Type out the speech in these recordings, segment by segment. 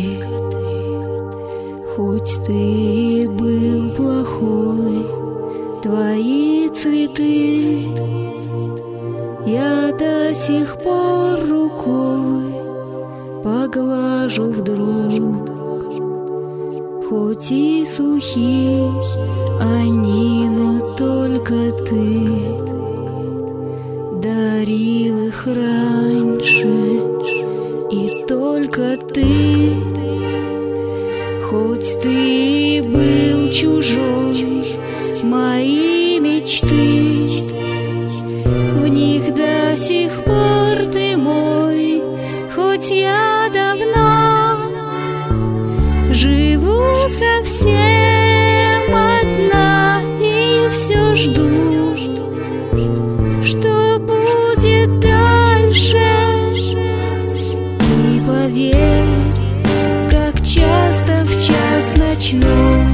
хоть ты был плохой, твои цветы я до сих пор рукой поглажу вдруг. Хоть и сухи они, но только ты дарил их раньше, и только ты. Хоть ты был чужой, мои мечты, в них до сих пор ты мой. Хоть я давно живу совсем одна и все жду, что будет дальше. И поверь, как часто в час ночной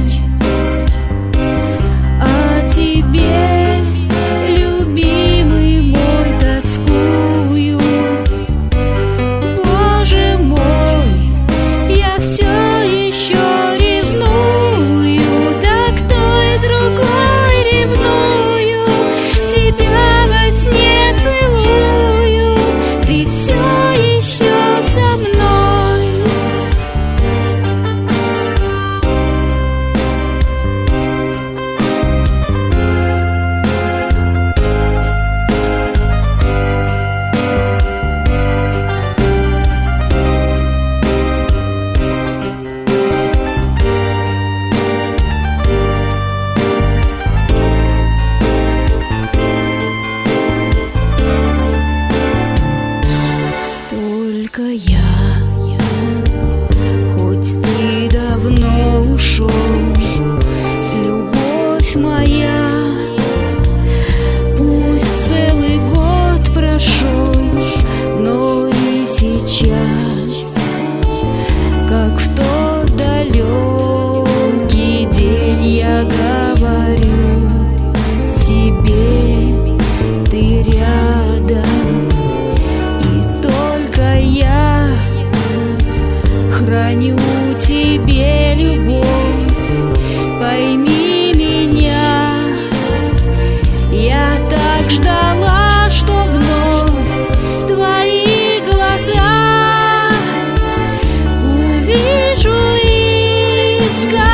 о тебе, любимый мой, тоскую. Боже мой, я все еще ревную, да к той другой ревную, тебя во сне целую, ты все еще со мной. Только я, хоть ты давно ушел, любовь моя, пусть целый год прошел, но и сейчас, как в тот далекий день, я говорю себе, ты рядом. Храню тебе любовь, пойми меня. Я так ждала, что вновь твои глаза увижу и скажу.